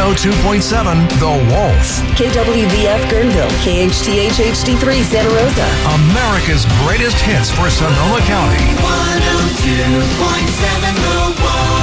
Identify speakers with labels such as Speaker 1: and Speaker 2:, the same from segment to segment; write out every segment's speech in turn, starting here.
Speaker 1: 102.7 The Wolf.
Speaker 2: KWVF Guerneville, KHTH HD3 Santa Rosa.
Speaker 1: America's greatest hits for Sonoma County.
Speaker 3: 102.7 The Wolf.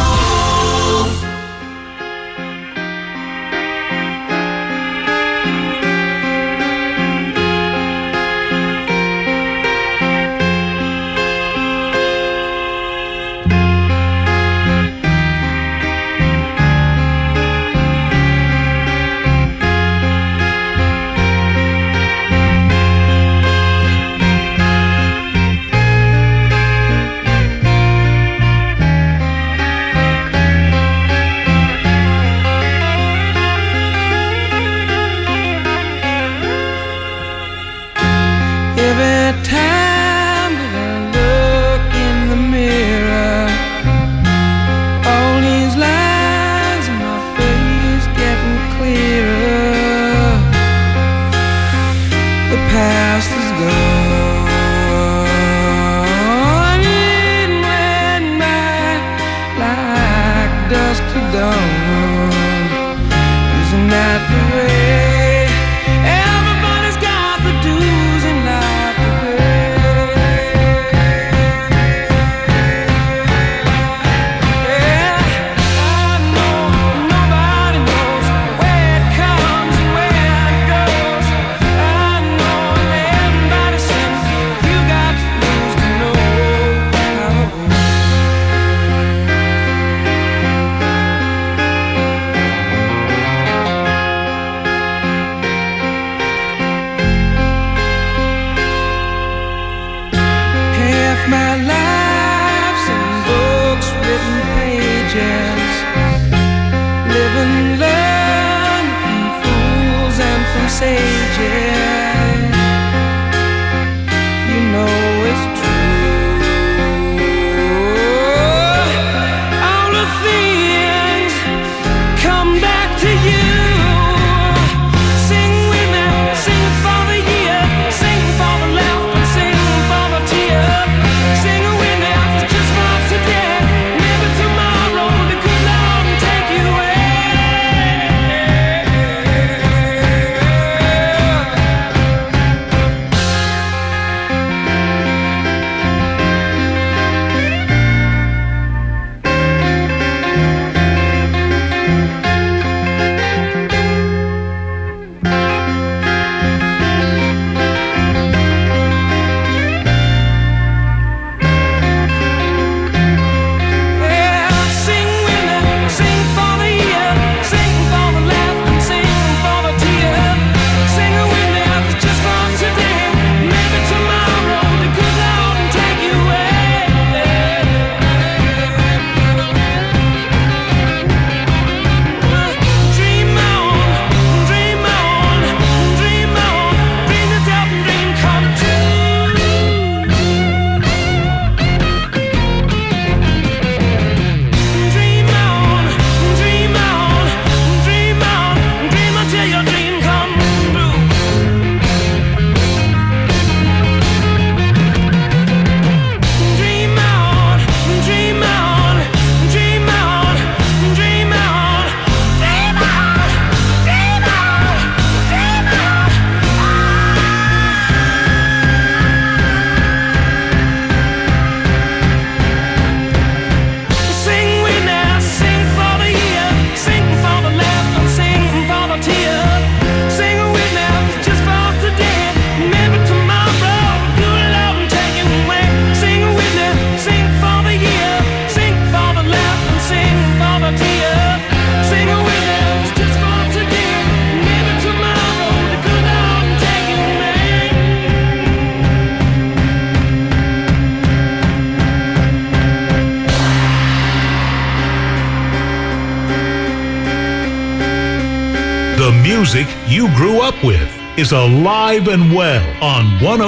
Speaker 4: The music you grew up with is alive and well on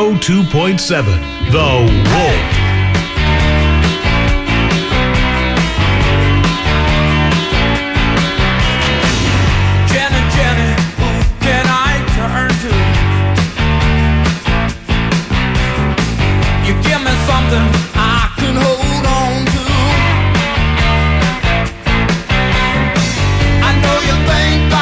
Speaker 4: 102.7 The Wolf.
Speaker 3: I know you think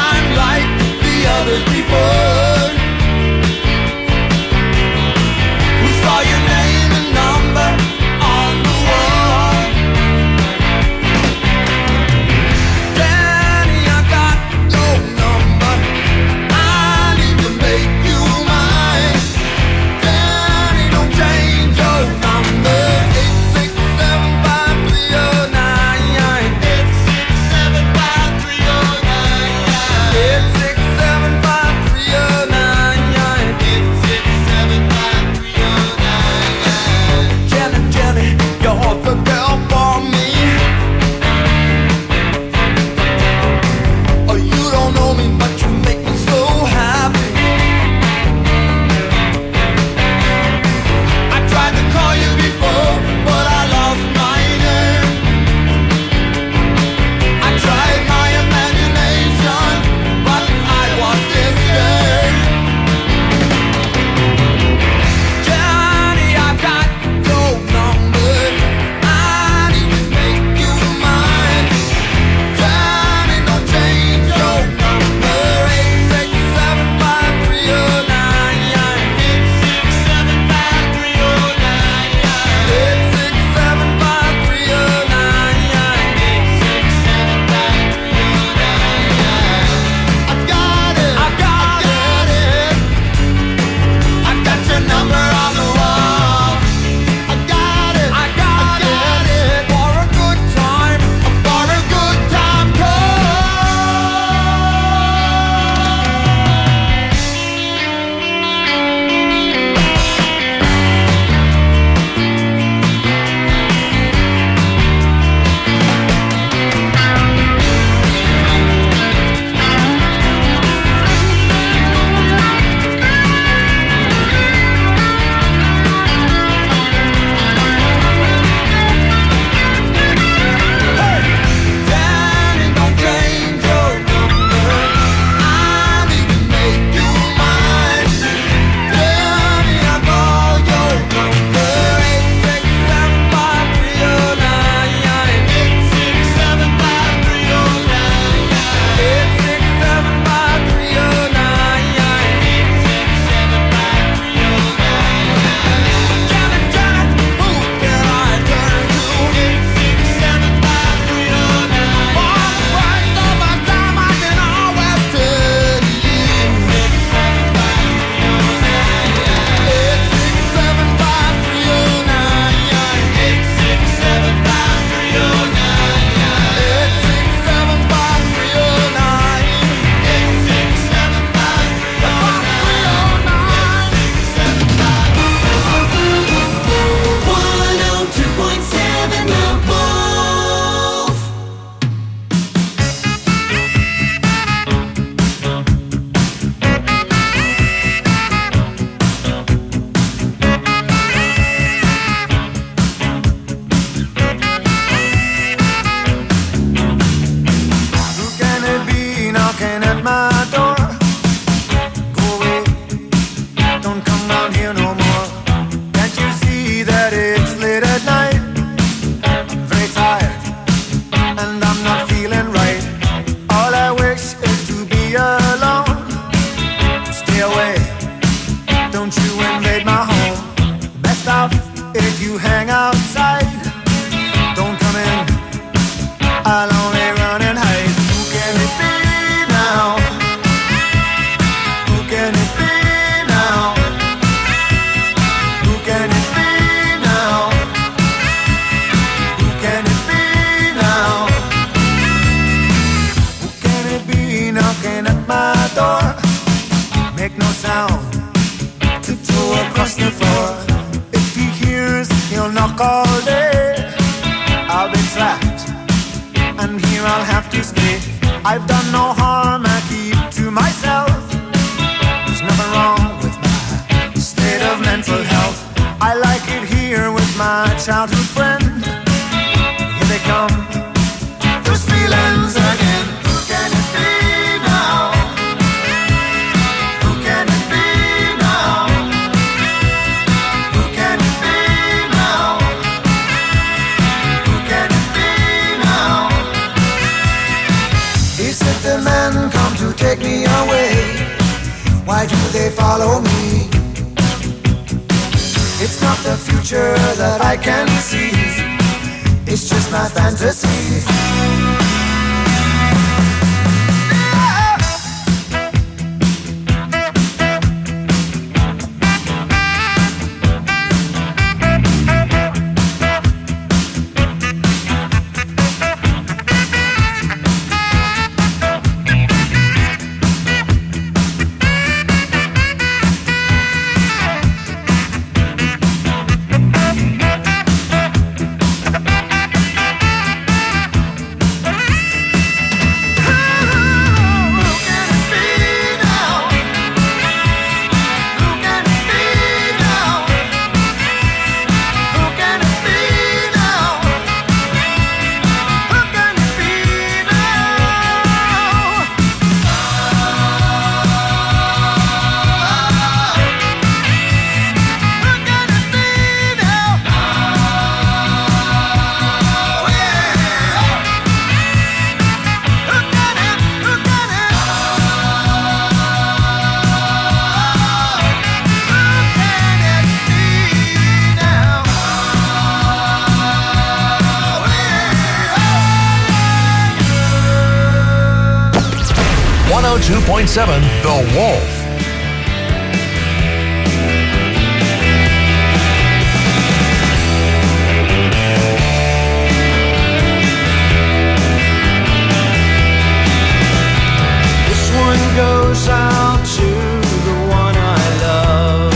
Speaker 3: and here I'll have to stay. I've done no harm, I keep to myself. There's nothing wrong with my state of mental health. I like it here with my childhood friend. Here they come, those feelings again. Who can it be now? Who can it be now? Who can it be now? Who can it be now? Is it the men come to take me away? Why do they follow me? It's not the future that I can see, it's just my fantasy.
Speaker 1: 102.7 The Wolf.
Speaker 3: This one goes out to the one I love.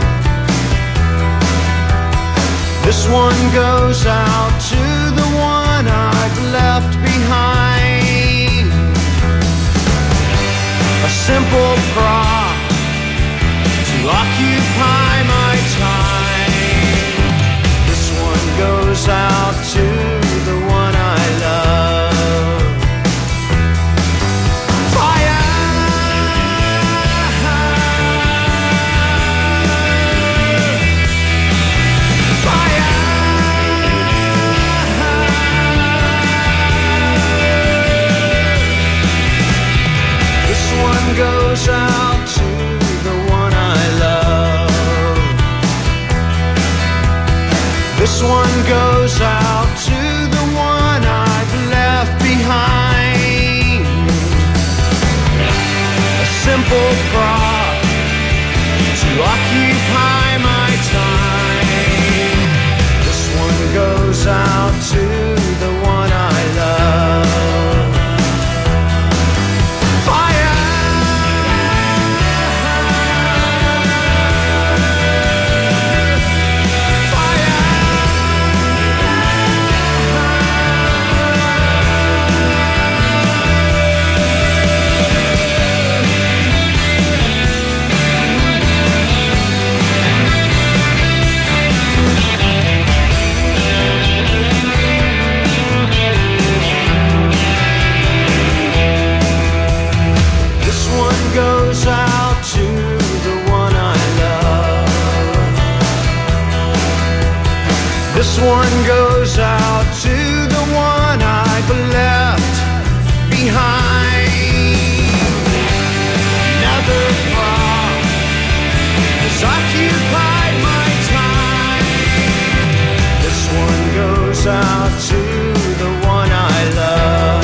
Speaker 3: This one goes out to the one I've left behind. A simple prop to occupy my time. This one goes out to the one I love. Fire! Fire! This one goes out to the one I love. This one goes out to the one I've left behind. A simple prop to occupy my time. This one goes out to the one I love. Goes out to the one I love. This one goes out to the one I've left behind. Another prop has occupied my time. This one goes out to the one I love.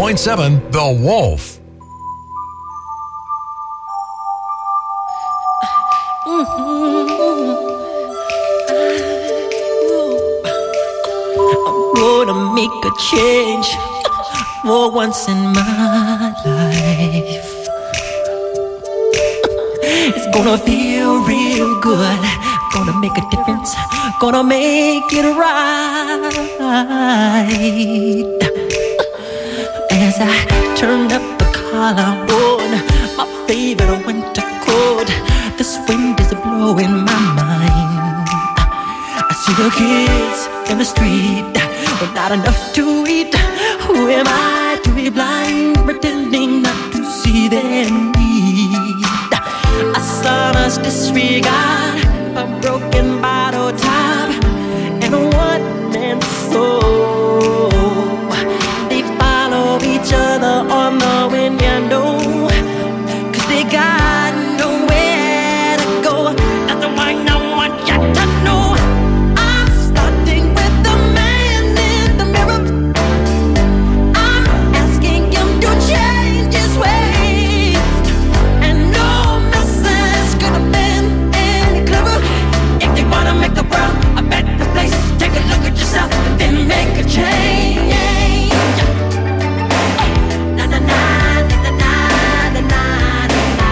Speaker 1: 102.7 The Wolf.
Speaker 5: I'm gonna make a change for once in my life. It's gonna feel real good. Gonna make a difference. Gonna make it right. As I turn up the collar on my favorite winter coat, this wind is blowing my mind. I see the kids in the street with not enough to eat. Who am I to be blind, pretending not to see their need? A son's disregard, a broken bottle top, and a one-man soul. They follow each other on the wind, you know, 'cause they got nowhere to go. That's the one I want you to know. I'm starting with the man in the mirror. I'm asking him to change his ways, and no message could have been any clearer. If you wanna make the world a better place, take a look at yourself and then make a change. Na na na na na na na na.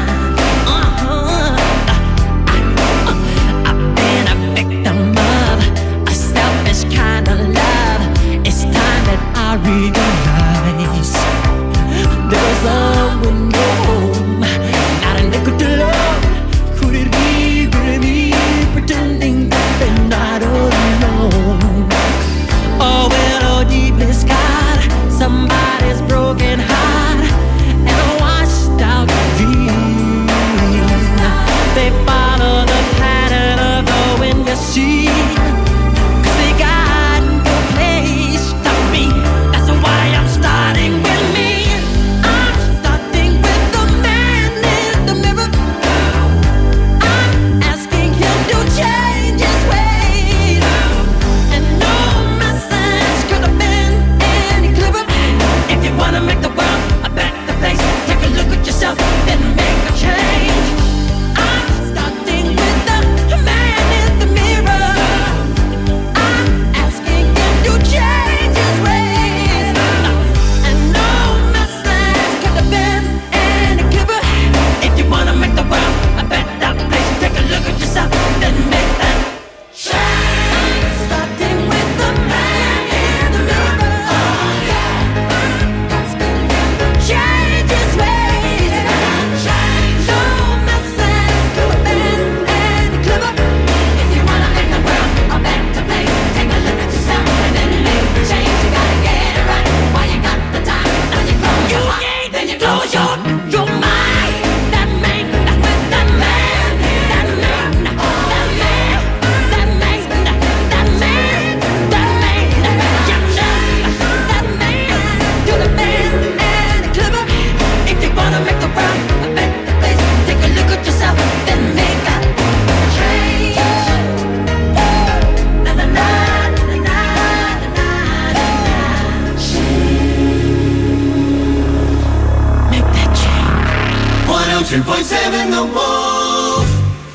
Speaker 5: I've been a victim of a selfish kind of love. It's time that I realize there's someone home, not a nickel to love. Could it be really me pretending that they're not alone? Oh, well, oh, deeply scarred, somebody's broken heart and a washed out dream. They follow the pattern of the wind, you see, 'cause they got no place to be. That's why I'm starting with me. I'm starting with the man in the mirror. I'm asking him to change his ways, and no message could have been any clearer. If you wanna make the world a better place, take a look at yourself, then make a change. I'm starting with the man in the mirror. I'm asking him to change his ways, and no message could have been any clearer. If you wanna make the world a better place, take a look at yourself, then make that change. I'm starting with the man in the mirror. Change his ways. No message could have been any clearer. If you wanna make the world a better place, take a look at yourself and then make the change. You gotta get it right while you got the time. Now you close your heart, then you close your mind. That man, that's with that man, that man, that man, that man, that man, that man, that man, could have been any clearer. If you wanna make the world a better place, take a look at yourself, then make that change. Na na na na na na na. Make that change.
Speaker 3: 102.7 The Wolf.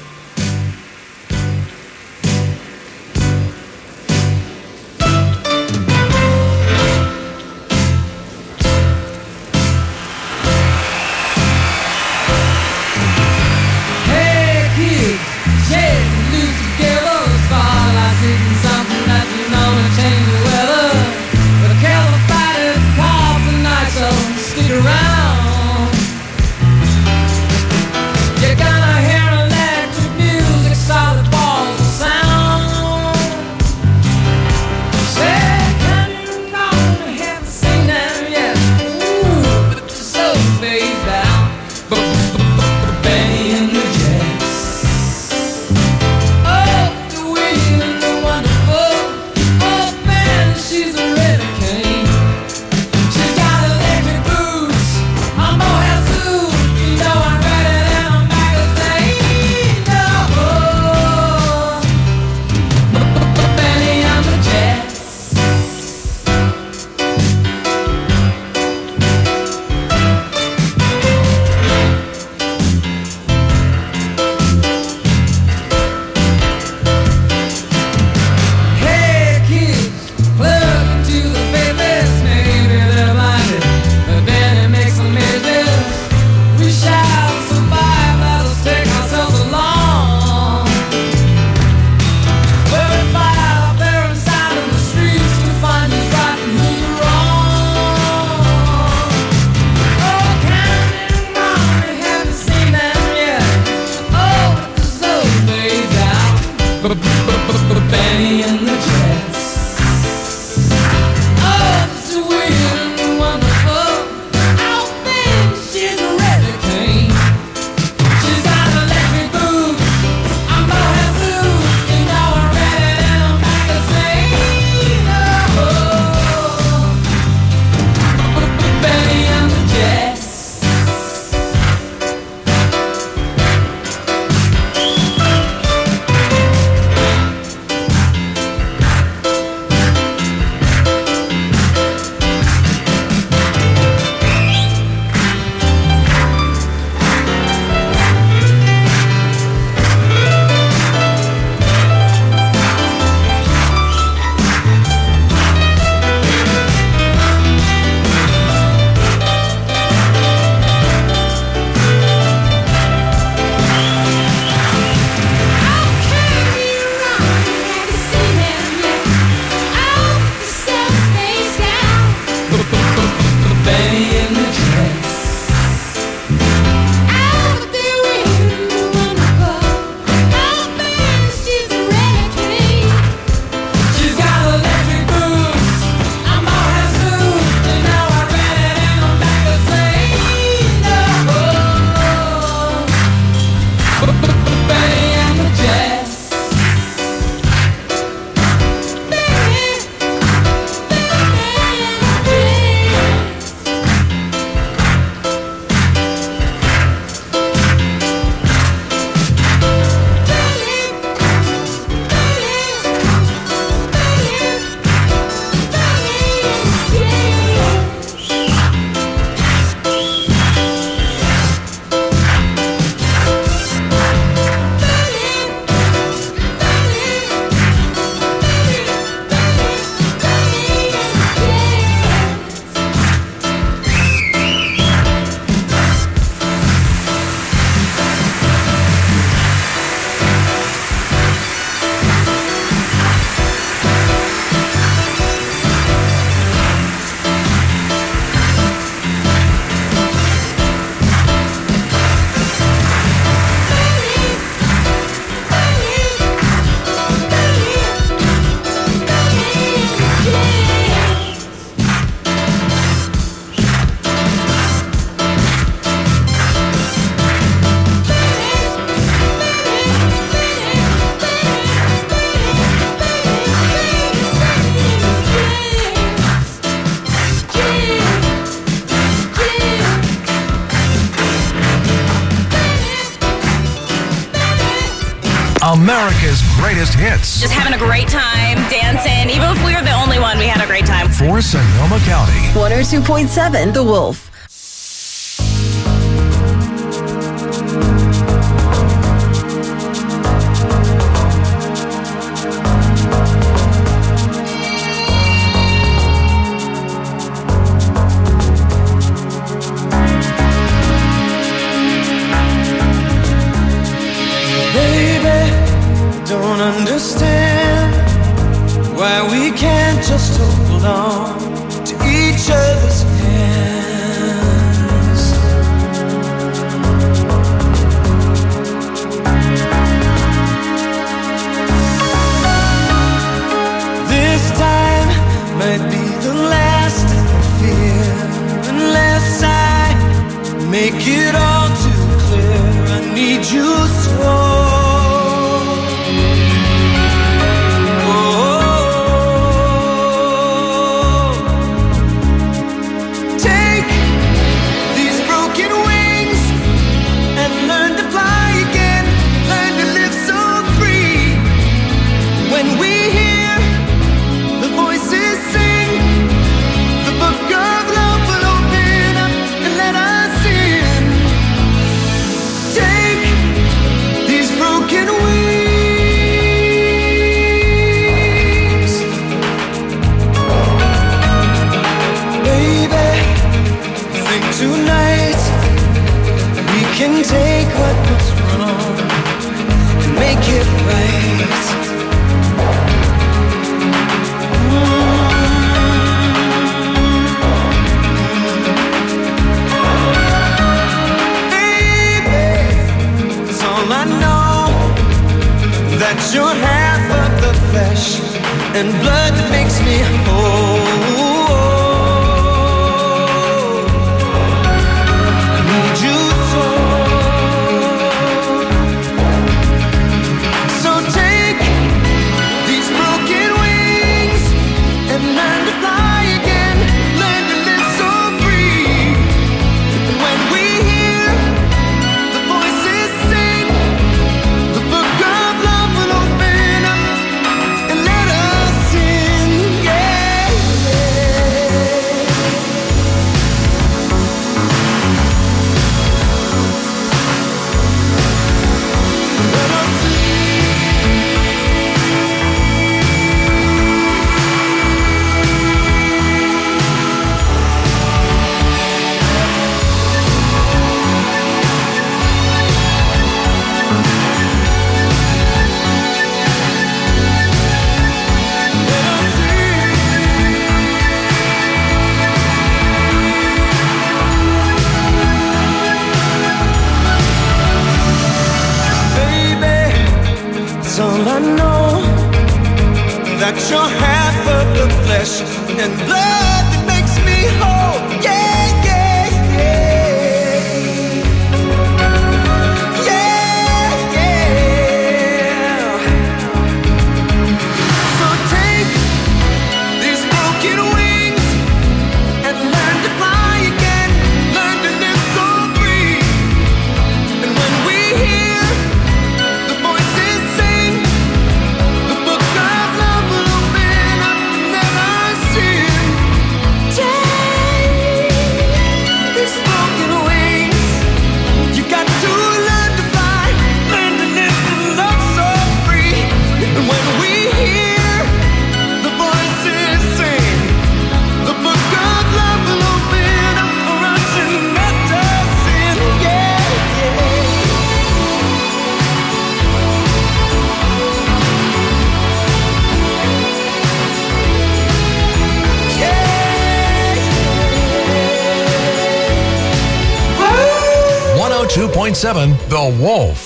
Speaker 6: Hey kids, shake the loose together. Spotlight's hitting something that you know to change the weather. But I can't fight it, call tonight, so stick around. You're gonna
Speaker 1: America's greatest hits.
Speaker 7: Just having a great time, dancing. Even if we were the only one, we had a great time.
Speaker 1: For Sonoma County.
Speaker 2: 102.7 The Wolf.
Speaker 3: Don't understand why we can't just hold on to each other's hands. This time might be the last I fear, unless I make it all too clear. I need you so. Can take what was wrong and make it right. Baby, it's all I know, that you're half of the flesh and blood that makes me whole. I need you so. That you're half of the flesh and blood that makes me whole. Yeah, yeah, yeah. Yeah, yeah. So take these broken wings and learn to fly again. Learn to live so free. And when we hear the voices sing, the book of love will open up and let us in. Take these broken wings. You got to learn to fly, learn to live and love so free. And when we hear the voices sing, the book of love will open up for us and let us in. Yeah,
Speaker 1: Yeah. 102.7 The Wolf.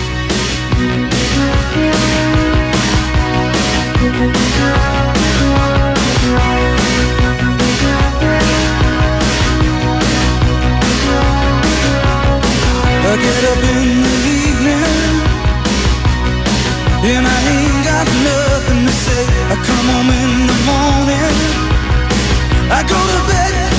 Speaker 3: I get up in the evening and I ain't got nothing to say. I come home in the morning, I go to bed